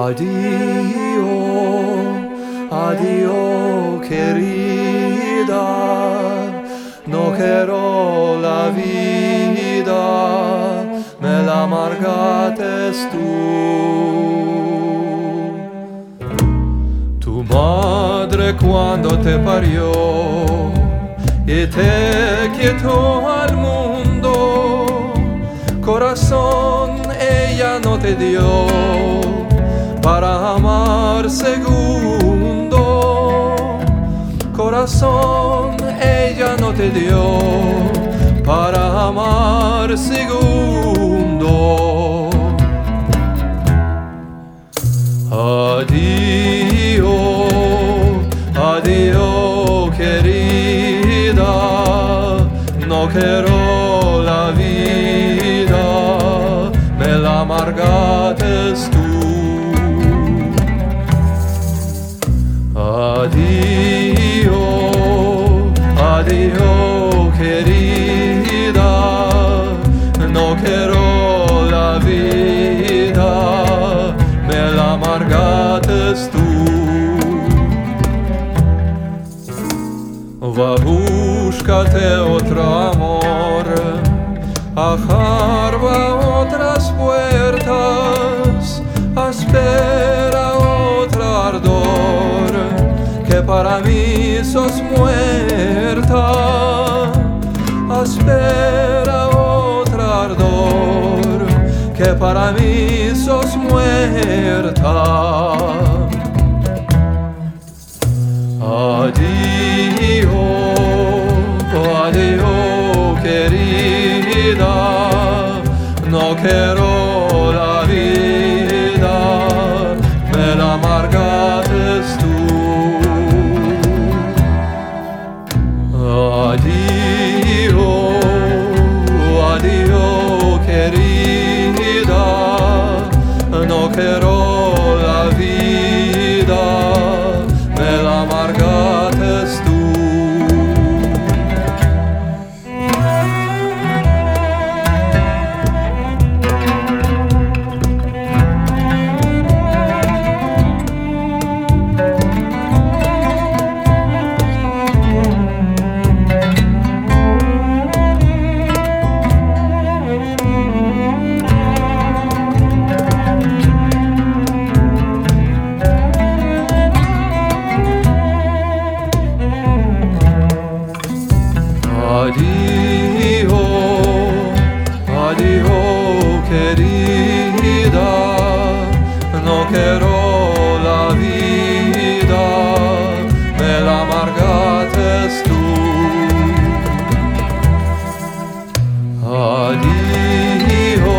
Adio, adio querida, no quiero la vida, me la amargaste tú. Tu madre cuando te parió y te quitó al mundo, corazón ella no te dio para amar segundo. Corazón ella no te dio para amar segundo. Adio, adio querida, no quiero la vida, me la amargaste tú. Adio, adio querida, no quiero la vida, me la amargaste tú. Va, búscate otro amor, ajarba otras puertas, espera otro ardor, que para mí sos muerta. Espera otro ardor, que para mí sos muerta. Adio, adio querida, no quiero la vida, me la amargaste tú. Adio, adio querida, no quiero la vida, me la amargaste tú. Adio, adio querida, no quiero la vida, me la amargaste tú. Adio,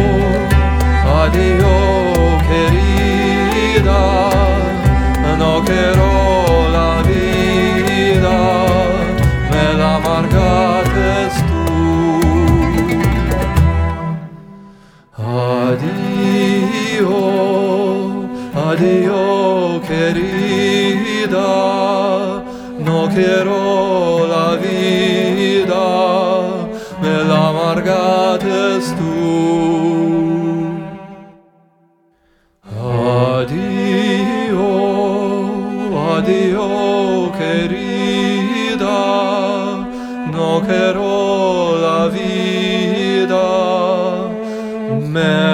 adio querida, no quiero la vida, me la amargaste tú. Adio, adio querida, no quiero la vida, me la amargaste tú. Adio, adio querida, no quiero la vida, me